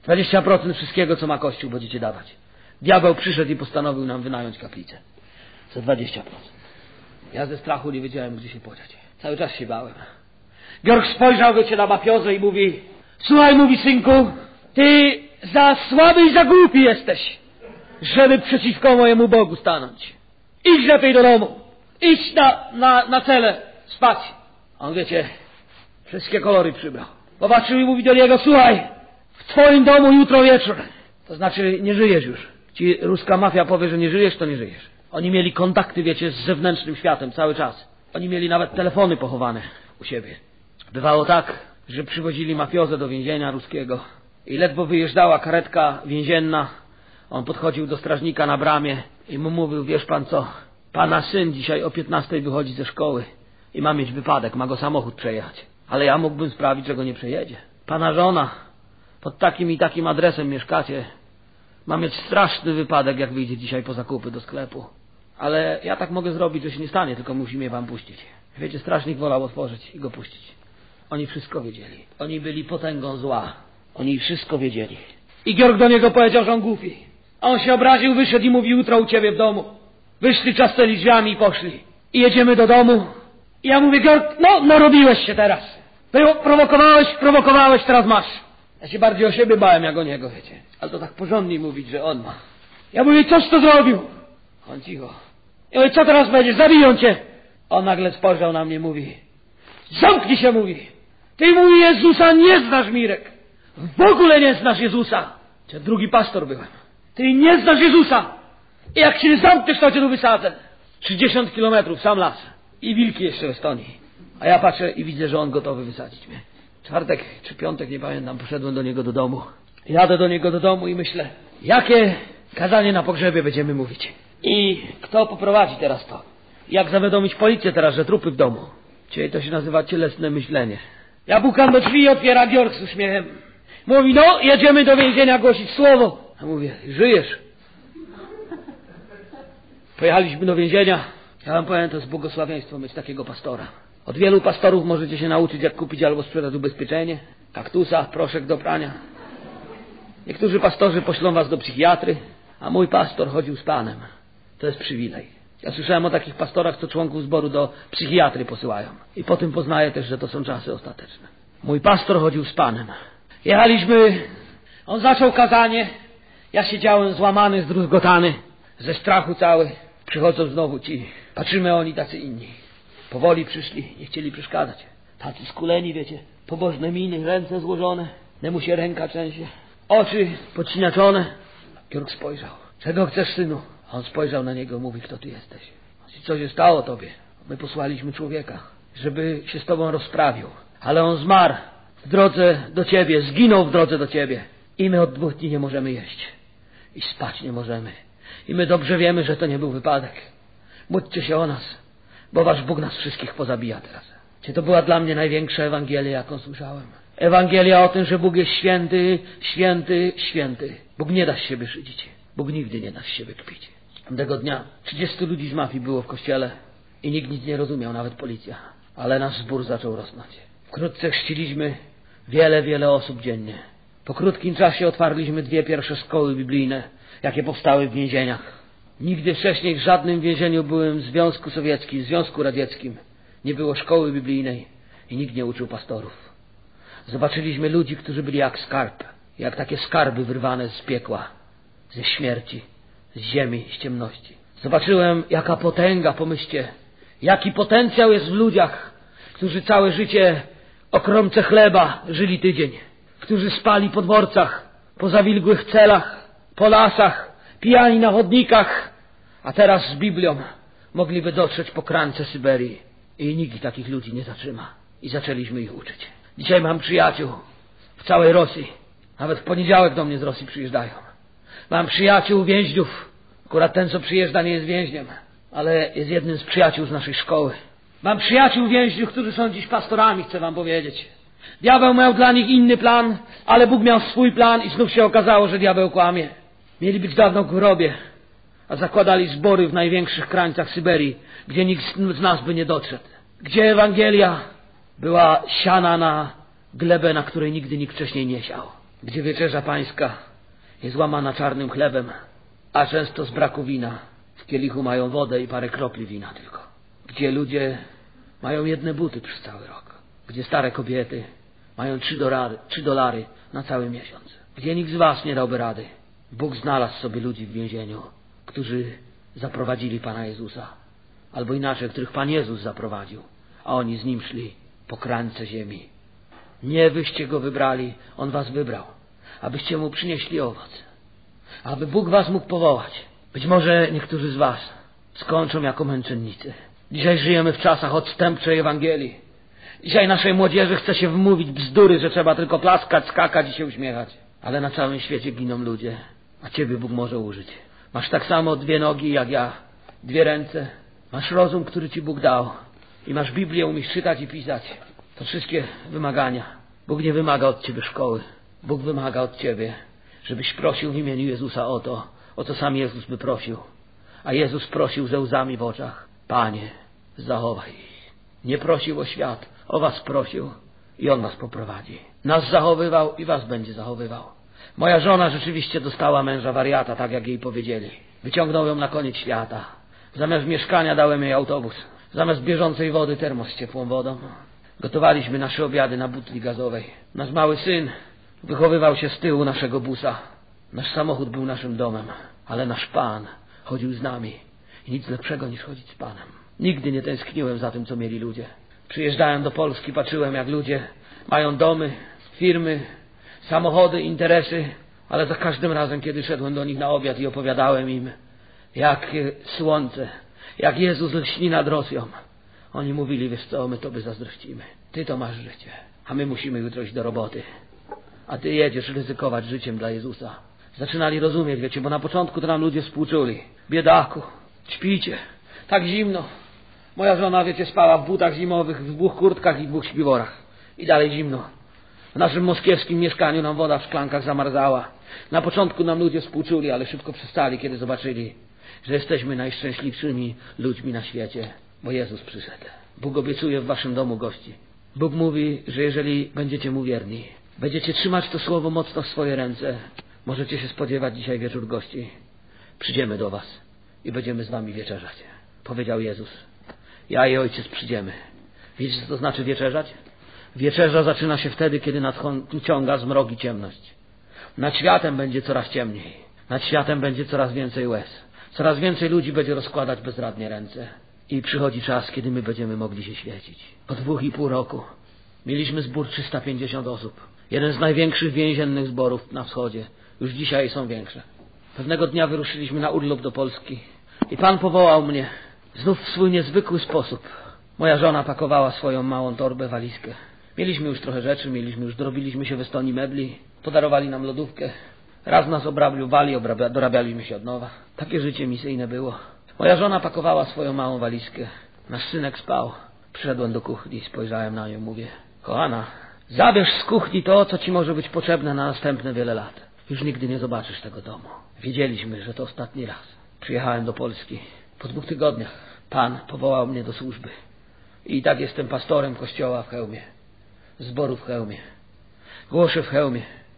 20% wszystkiego, co ma kościół, będziecie dawać. Diabeł przyszedł i postanowił nam wynająć kaplicę. Za 20%. Ja ze strachu nie wiedziałem, gdzie się podziać. Cały czas się bałem. Georg spojrzał, wiecie, na mafiozę i mówi, słuchaj, mówi, synku, ty za słaby i za głupi jesteś, żeby przeciwko mojemu Bogu stanąć. Idź lepiej do domu. Idź na cele spać. A on, wiecie, wszystkie kolory przybrał. Popatrzył i mówi do niego, słuchaj, w twoim domu jutro wieczór. To znaczy, nie żyjesz już. Ci ruska mafia powie, że nie żyjesz, to nie żyjesz. Oni mieli kontakty, wiecie, z zewnętrznym światem cały czas. Oni mieli nawet telefony pochowane u siebie. Bywało tak, że przywozili mafiozę do więzienia ruskiego i ledwo wyjeżdżała karetka więzienna, on podchodził do strażnika na bramie i mu mówił, wiesz pan co, pana syn dzisiaj o 15 wychodzi ze szkoły i ma mieć wypadek, ma go samochód przejechać, ale ja mógłbym sprawić, że go nie przejedzie. Pana żona pod takim i takim adresem mieszkacie, ma mieć straszny wypadek, jak wyjdzie dzisiaj po zakupy do sklepu, ale ja tak mogę zrobić, że się nie stanie, tylko musi mnie wam puścić. Wiecie, strażnik wolał otworzyć i go puścić. Oni wszystko wiedzieli. Oni byli potęgą zła. Oni wszystko wiedzieli. I Georg do niego powiedział, że on głupi. A on się obraził, wyszedł i mówi, jutro u ciebie w domu. Wyszli, trzasnęli drzwiami i poszli. I jedziemy do domu. I ja mówię, Georg, no narobiłeś się teraz. Prowokowałeś, teraz masz. Ja się bardziej o siebie bałem, jak o niego, wiecie. Ale to tak porządnie mówić, że on ma. Ja mówię, coś to zrobił. On cicho. Ja mówię, co teraz będziesz? Zabiją cię. On nagle spojrzał na mnie, mówi, zamknij się, mówi. Ty, mówi, Jezusa nie znasz, Mirek. W ogóle nie znasz Jezusa. Ja drugi pastor byłem. Ty nie znasz Jezusa. I jak się nie zamkniesz, to cię tu wysadzę. 30 kilometrów, sam las. I wilki jeszcze w Estonii. A ja patrzę i widzę, że on gotowy wysadzić mnie. Czwartek czy piątek, nie pamiętam, poszedłem do niego do domu. Jadę do niego do domu i myślę, jakie kazanie na pogrzebie będziemy mówić. I kto poprowadzi teraz to? Jak zawiadomić policję teraz, że trupy w domu? Dzisiaj to się nazywa cielesne myślenie. Ja pukam do drzwi i otwiera Georg z uśmiechem. Mówi, no, jedziemy do więzienia głosić słowo. A mówię, żyjesz? Pojechaliśmy do więzienia. Ja wam powiem, to jest błogosławieństwo mieć takiego pastora. Od wielu pastorów możecie się nauczyć, jak kupić albo sprzedać ubezpieczenie, kaktusa, proszek do prania. Niektórzy pastorzy poślą was do psychiatry, a mój pastor chodził z Panem. To jest przywilej. Ja słyszałem o takich pastorach, co członków zboru do psychiatry posyłają. I po tym poznaję też, że to są czasy ostateczne. Mój pastor chodził z Panem. Jechaliśmy, on zaczął kazanie, ja siedziałem złamany, zdruzgotany, ze strachu cały. Przychodzą znowu ci, patrzymy, oni tacy inni. Powoli przyszli, nie chcieli przeszkadzać. Tacy skuleni, wiecie, pobożne miny, ręce złożone, nemu się ręka trzęsie, oczy podcinaczone. Georg spojrzał. Czego chcesz, synu? A on spojrzał na niego, mówi, kto ty jesteś? Co się stało tobie? My posłaliśmy człowieka, żeby się z tobą rozprawił. Ale on zmarł w drodze do ciebie, zginął w drodze do ciebie. I my od 2 dni nie możemy jeść. I spać nie możemy. I my dobrze wiemy, że to nie był wypadek. Módlcie się o nas, bo wasz Bóg nas wszystkich pozabija teraz. Czy to była dla mnie największa Ewangelia, jaką słyszałem? Ewangelia o tym, że Bóg jest święty, święty, święty. Bóg nie da z siebie szydzić. Bóg nigdy nie da z siebie kpić. Tego dnia 30 ludzi z mafii było w kościele i nikt nic nie rozumiał, nawet policja. Ale nasz zbór zaczął rosnąć. Wkrótce chrzciliśmy wiele osób dziennie. Po krótkim czasie otwarliśmy 2 pierwsze szkoły biblijne, jakie powstały w więzieniach. Nigdy wcześniej w żadnym więzieniu byłem w Związku Sowieckim, w Związku Radzieckim. Nie było szkoły biblijnej i nikt nie uczył pastorów. Zobaczyliśmy ludzi, którzy byli jak skarb, jak takie skarby wyrwane z piekła, ze śmierci, z ziemi, z ciemności. Zobaczyłem, jaka potęga, pomyślcie, jaki potencjał jest w ludziach, którzy całe życie o kromce chleba żyli tydzień, którzy spali po dworcach, po zawilgłych celach, po lasach, pijani na chodnikach, a teraz z Biblią mogliby dotrzeć po krańce Syberii i nikt takich ludzi nie zatrzyma. I zaczęliśmy ich uczyć. Dzisiaj mam przyjaciół w całej Rosji. Nawet w poniedziałek do mnie z Rosji przyjeżdżają. Mam przyjaciół więźniów. Akurat ten, co przyjeżdża, nie jest więźniem, ale jest jednym z przyjaciół z naszej szkoły. Mam przyjaciół więźniów, którzy są dziś pastorami, chcę wam powiedzieć. Diabeł miał dla nich inny plan, ale Bóg miał swój plan i znów się okazało, że diabeł kłamie. Mieli być dawno w grobie, a zakładali zbory w największych krańcach Syberii, gdzie nikt z nas by nie doszedł. Gdzie Ewangelia była siana na glebę, na której nigdy nikt wcześniej nie siał. Gdzie wieczerza pańska jest łamana czarnym chlebem, a często z braku wina. W kielichu mają wodę i parę kropli wina tylko. Gdzie ludzie mają jedne buty przez cały rok. Gdzie stare kobiety mają $3 na cały miesiąc. Gdzie nikt z was nie dałby rady. Bóg znalazł sobie ludzi w więzieniu, którzy zaprowadzili Pana Jezusa. Albo inaczej, których Pan Jezus zaprowadził, a oni z Nim szli po krańce ziemi. Nie wyście Go wybrali, On was wybrał, abyście Mu przynieśli owoc. Aby Bóg was mógł powołać. Być może niektórzy z was skończą jako męczennicy. Dzisiaj żyjemy w czasach odstępczej Ewangelii. Dzisiaj naszej młodzieży chce się wmówić bzdury, że trzeba tylko plaskać, skakać i się uśmiechać. Ale na całym świecie giną ludzie, a Ciebie Bóg może użyć. Masz tak samo 2 nogi jak ja, 2 ręce. Masz rozum, który Ci Bóg dał. I masz Biblię, umiesz czytać i pisać. To wszystkie wymagania. Bóg nie wymaga od Ciebie szkoły. Bóg wymaga od Ciebie, żebyś prosił w imieniu Jezusa o to sam Jezus by prosił. A Jezus prosił ze łzami w oczach. Panie, zachowaj ich. Nie prosił o świat, o was prosił i On was poprowadzi. Nas zachowywał i was będzie zachowywał. Moja żona rzeczywiście dostała męża wariata, tak jak jej powiedzieli. Wyciągnął ją na koniec świata. Zamiast mieszkania dałem jej autobus. Zamiast bieżącej wody termos z ciepłą wodą. Gotowaliśmy nasze obiady na butli gazowej. Nasz mały syn wychowywał się z tyłu naszego busa. Nasz samochód był naszym domem, ale nasz Pan chodził z nami. I nic lepszego niż chodzić z Panem. Nigdy nie tęskniłem za tym, co mieli ludzie. Przyjeżdżałem do Polski, patrzyłem, jak ludzie mają domy, firmy, samochody, interesy, ale za każdym razem, kiedy szedłem do nich na obiad i opowiadałem im, jak słońce, jak Jezus lśni nad Rosją, oni mówili, wiesz co, my Tobie zazdrościmy. Ty to masz życie, a my musimy jutro iść do roboty. A Ty jedziesz ryzykować życiem dla Jezusa. Zaczynali rozumieć, wiecie, bo na początku to nam ludzie współczuli. Biedaku, śpicie, tak zimno. Moja żona, wiecie, spała w butach zimowych, w 2 kurtkach i 2 śpiworach. I dalej zimno. W naszym moskiewskim mieszkaniu nam woda w szklankach zamarzała. Na początku nam ludzie współczuli, ale szybko przestali, kiedy zobaczyli, że jesteśmy najszczęśliwszymi ludźmi na świecie, bo Jezus przyszedł. Bóg obiecuje w waszym domu gości. Bóg mówi, że jeżeli będziecie Mu wierni, będziecie trzymać to słowo mocno w swoje ręce, możecie się spodziewać dzisiaj wieczór gości. Przyjdziemy do was i będziemy z wami wieczerzać. powiedział Jezus. Ja i Ojciec przyjdziemy. Wiecie, co to znaczy wieczerzać? Wieczerza zaczyna się wtedy, kiedy nadciąga zmrok i ciemność. Nad światem będzie coraz ciemniej. Nad światem będzie coraz więcej łez. Coraz więcej ludzi będzie rozkładać bezradnie ręce. I przychodzi czas, kiedy my będziemy mogli się świecić. Po 2,5 roku mieliśmy zbór 350 osób. Jeden z największych więziennych zborów na wschodzie. Już dzisiaj są większe. Pewnego dnia wyruszyliśmy na urlop do Polski. I Pan powołał mnie. Znów w swój niezwykły sposób. Moja żona pakowała swoją małą torbę, walizkę. Mieliśmy już trochę rzeczy, dorobiliśmy się w Estonii mebli. Podarowali nam lodówkę. Raz nas obrabiali, dorabialiśmy się od nowa. Takie życie misyjne było. Moja żona pakowała swoją małą walizkę. Nasz synek spał. Przyszedłem do kuchni, spojrzałem na nią, mówię: kochana, zabierz z kuchni to, co ci może być potrzebne na następne wiele lat. Już nigdy nie zobaczysz tego domu. Wiedzieliśmy, że to ostatni raz. Przyjechałem do Polski. Po 2 tygodniach Pan powołał mnie do służby. I tak jestem pastorem kościoła w Chełmie. Zboru w Chełmie. Głoszę w Chełmie.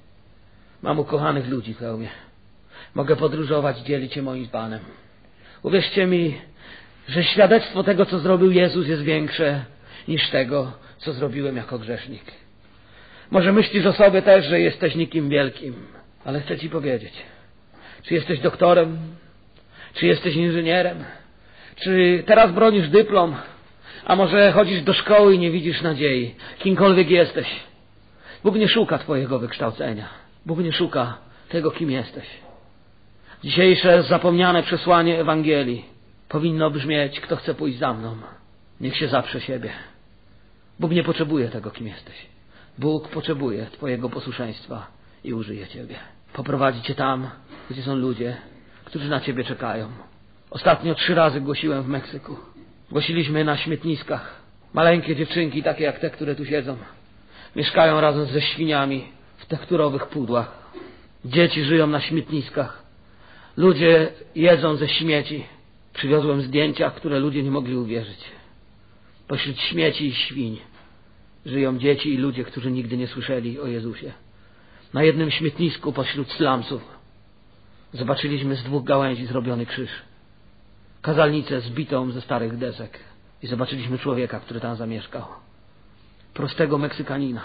Mam ukochanych ludzi w Chełmie. Mogę podróżować, dzielić się moim Panem. Uwierzcie mi, że świadectwo tego, co zrobił Jezus, jest większe niż tego, co zrobiłem jako grzesznik. Może myślisz o sobie też, że jesteś nikim wielkim, ale chcę ci powiedzieć, czy jesteś doktorem, czy jesteś inżynierem, czy teraz bronisz dyplom, a może chodzisz do szkoły i nie widzisz nadziei. Kimkolwiek jesteś, Bóg nie szuka twojego wykształcenia. Bóg nie szuka tego, kim jesteś. Dzisiejsze zapomniane przesłanie Ewangelii powinno brzmieć: kto chce pójść za mną, niech się zaprze siebie. Bóg nie potrzebuje tego, kim jesteś. Bóg potrzebuje twojego posłuszeństwa i użyje ciebie. Poprowadzi cię tam, gdzie są ludzie, którzy na ciebie czekają. Ostatnio 3 razy głosiłem w Meksyku. Głosiliśmy na śmietniskach. Maleńkie dziewczynki, takie jak te, które tu siedzą, mieszkają razem ze świniami w tekturowych pudłach. Dzieci żyją na śmietniskach. Ludzie jedzą ze śmieci. Przywiozłem zdjęcia, które ludzie nie mogli uwierzyć. Pośród śmieci i świń żyją dzieci i ludzie, którzy nigdy nie słyszeli o Jezusie. Na jednym śmietnisku pośród slumsów zobaczyliśmy z 2 gałęzi zrobiony krzyż. Kazalnicę zbitą ze starych desek. I zobaczyliśmy człowieka, który tam zamieszkał. Prostego Meksykanina,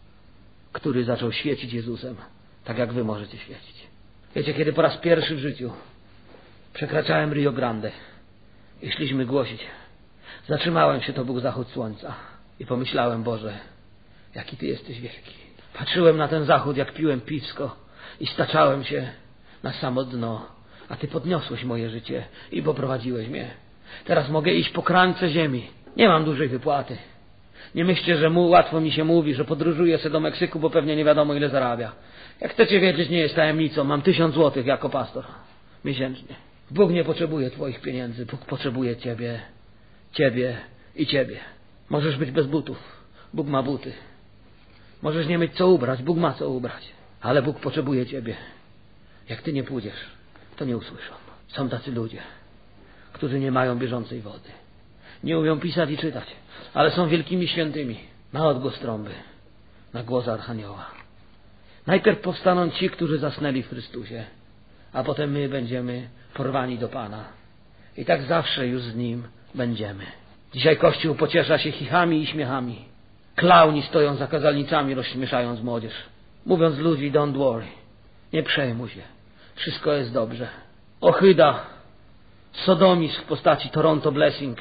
który zaczął świecić Jezusem, tak jak wy możecie świecić. Wiecie, kiedy po raz pierwszy w życiu przekraczałem Rio Grande i szliśmy głosić, zatrzymałem się, to był zachód słońca i pomyślałem: Boże, jaki Ty jesteś wielki. Patrzyłem na ten zachód, jak piłem piwsko i staczałem się na samo dno, a Ty podniosłeś moje życie i poprowadziłeś mnie. Teraz mogę iść po krańce ziemi. Nie mam dużej wypłaty. Nie myślcie, że łatwo mi się mówi, że podróżuję sobie do Meksyku, bo pewnie nie wiadomo, ile zarabia. Jak chcecie wiedzieć, nie jest tajemnicą. Mam 1000 złotych jako pastor miesięcznie. Bóg nie potrzebuje twoich pieniędzy. Bóg potrzebuje ciebie, ciebie i ciebie. Możesz być bez butów. Bóg ma buty. Możesz nie mieć co ubrać. Bóg ma co ubrać. Ale Bóg potrzebuje ciebie. Jak ty nie pójdziesz, to nie usłyszą. Są tacy ludzie, którzy nie mają bieżącej wody. Nie umią pisać i czytać, ale są wielkimi świętymi. Na odgłos trąby, na głos Archanioła. Najpierw powstaną ci, którzy zasnęli w Chrystusie, a potem my będziemy porwani do Pana. I tak zawsze już z Nim będziemy. Dzisiaj Kościół pociesza się chichami i śmiechami. Klauni stoją za kazalnicami, rozśmieszając młodzież, mówiąc ludzi: don't worry, nie przejmuj się, wszystko jest dobrze. Ohyda, sodomizm w postaci Toronto Blessing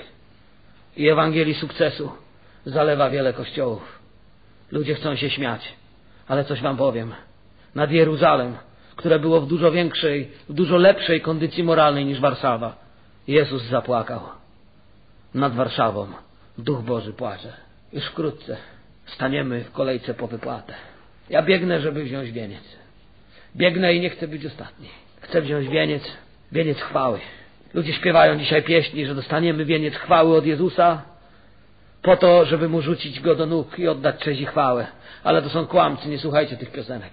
i Ewangelii sukcesu zalewa wiele kościołów. Ludzie chcą się śmiać, ale coś wam powiem. Nad Jeruzalem, które było w dużo lepszej kondycji moralnej niż Warszawa, Jezus zapłakał. Nad Warszawą Duch Boży płacze. Już wkrótce staniemy w kolejce po wypłatę. Ja biegnę, żeby wziąć wieniec. Biegnę i nie chcę być ostatni. Chcę wziąć wieniec chwały. Ludzie śpiewają dzisiaj pieśni, że dostaniemy wieniec chwały od Jezusa po to, żeby Mu rzucić Go do nóg i oddać cześć i chwałę. Ale to są kłamcy, nie słuchajcie tych piosenek.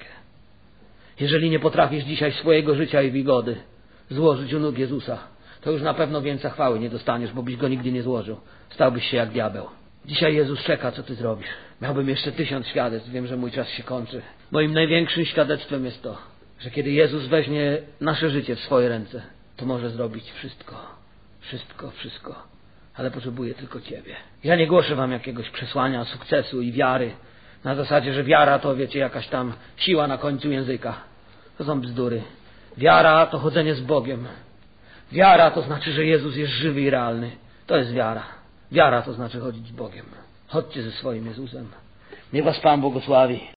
Jeżeli nie potrafisz dzisiaj swojego życia i wygody złożyć u nóg Jezusa, to już na pewno więcej chwały nie dostaniesz, bo byś Go nigdy nie złożył. Stałbyś się jak diabeł. Dzisiaj Jezus czeka, co ty zrobisz. Miałbym jeszcze 1000 świadectw, wiem, że mój czas się kończy. Moim największym świadectwem jest to, że kiedy Jezus weźmie nasze życie w swoje ręce, to może zrobić wszystko Wszystko. Ale potrzebuję tylko Ciebie. Ja nie głoszę wam jakiegoś przesłania sukcesu i wiary. Na zasadzie, że wiara to, wiecie, jakaś tam siła na końcu języka. To są bzdury. Wiara to chodzenie z Bogiem. Wiara to znaczy, że Jezus jest żywy i realny. To jest wiara. Wiara to znaczy chodzić z Bogiem. Chodźcie ze swoim Jezusem. Niech was Pan błogosławi.